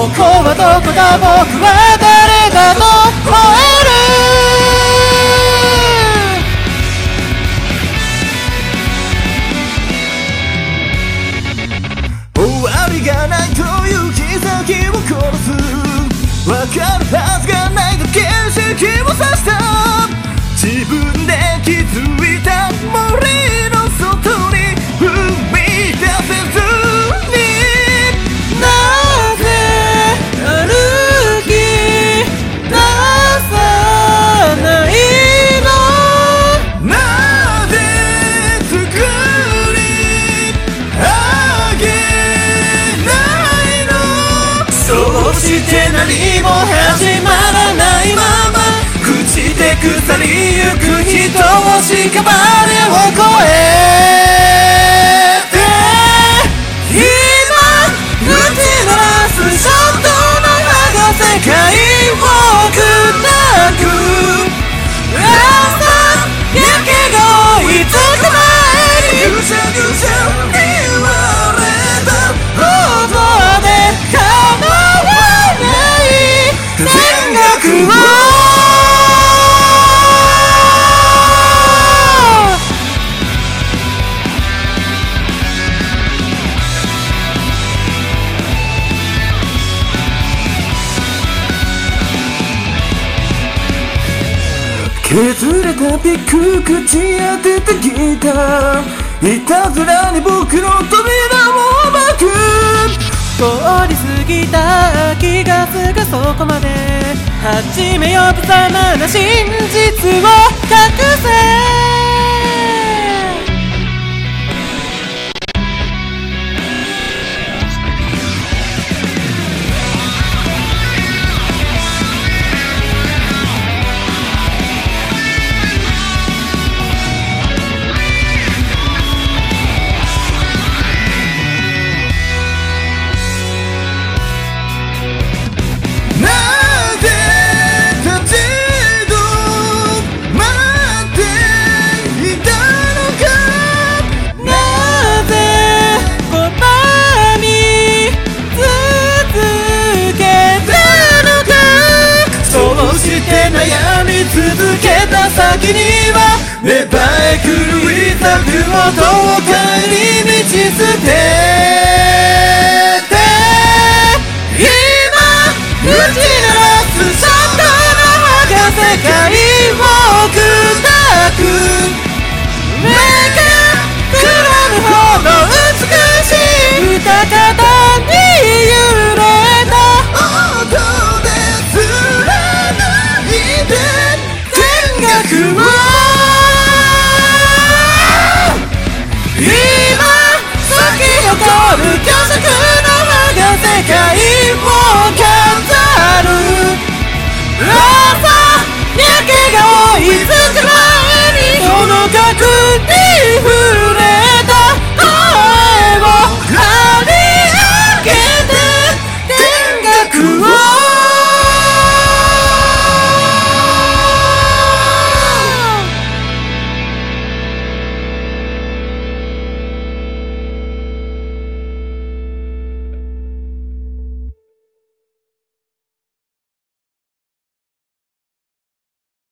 こはどこだ、僕は誰だと吠える。終わりがないという気づきを殺す。わかるはずがないと景色をさした。自分で気づいた森の外に踏み出せずに、なぜ歩き出さないの、なぜ作り上げないの。そうして何も始まらないまま朽ちて腐りゆく人を屍を越えて、今打ち鳴らすショットの刃が世界を砕く。朝焼けが追いつく前にぐしゃぐしゃに言われたことで構わない戦略を削れたピック口当てたギター、いたずらに僕の扉を開く。通り過ぎた気がすぐそこまで始めようとざまな真実を隠せ。悩み続けた先には芽生え狂い咲く音を帰り道捨て